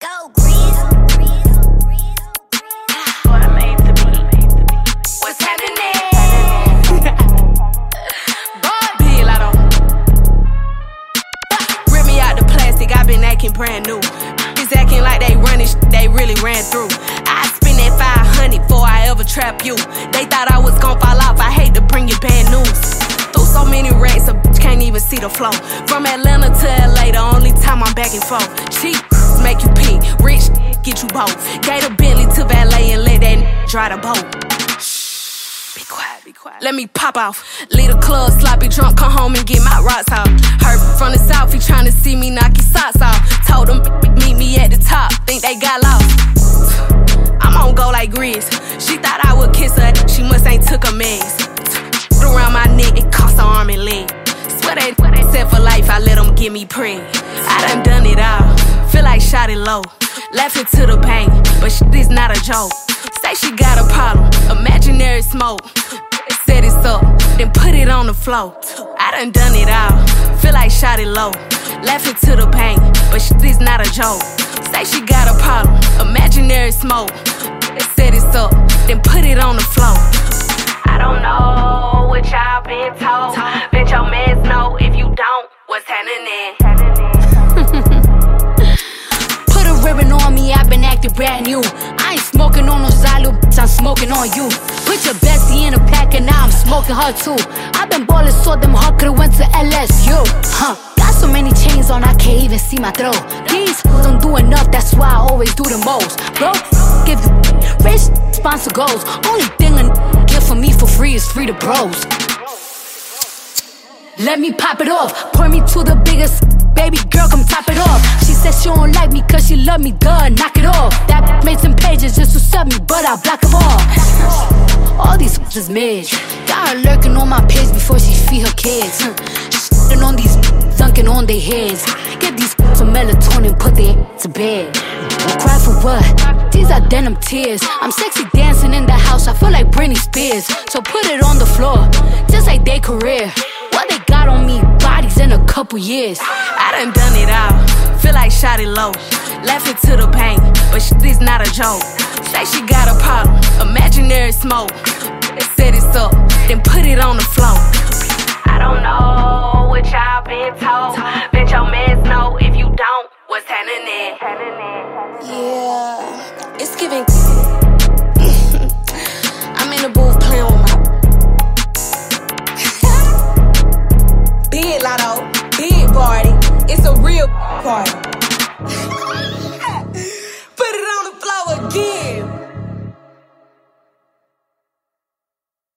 go, Grizz. What I made the beat. What's happening? Big Lotto. Rip me out the plastic, I been acting brand new. It's acting like they running they really ran through. I spend that 500 before I ever trap you. They thought I was gon' fall off, I hate to bring you bad news. Through so many racks, a bitch can't even see the flow. From Atlanta to LA, the only time I'm back and forth. Cheap make you pee, rich get you both. Gave a Bentley to valet and let that dry the boat. Shh, be quiet, be quiet. Let me pop off. Leave the club, sloppy drunk, come home and get my rocks off. Heard from the south, he tryna see me knock his socks off. Told him meet me at the top, think they got lost. I'm on go like Grizz. She thought I would kiss her, she must ain't took a mess. Around my neck, it cost an arm and leg. Swear they said for life, I let them get me preg. I done it all, feel like shot it low. Laughing to the pain, but shit is not a joke. Say she got a problem, imaginary smoke. Set it up, then put it on the floor. I done it all, feel like shot it low. Laughing to the pain, but shit is not a joke. Say she got a problem, imaginary smoke. Set it up, then put it on the floor. I don't know what y'all been told. Bet your mans know if you don't, what's happening? Put a ribbon on me, I've been acting brand new. I ain't smoking on no Zylo, bitch, I'm smoking on you. Put your bestie in a pack and now I'm smoking her too. I've been ballin' so them hard could've went to LSU. Got so many chains on I can't even see my throat. These don't do enough, that's why I always do the most. Bro, give you rich sponsor goals. Only thing a get for me for free is free to bros. Let me pop it off, pour me to the biggest. Baby girl, come top it off. She said she don't like me cause she love me, duh, knock it off. That made some pages just to sub me, but I block them all. All these is mid. Got her lurking on my page before she feed her kids. Shitting on these, dunking on their heads. Get these some melatonin, put their to bed. Cry for what? These are denim tears. I'm sexy dancing in the house, I feel like Britney Spears. So put it on the floor, just like their career. What they got on me, bodies in a couple years. I done it all, feel like shot it low. Laughing to the pain, but shit is not a joke. Say she got a problem, imaginary smoke. Set it up, then put it on the floor. I don't know what y'all been told. Bet your mans know if you don't, what's happening?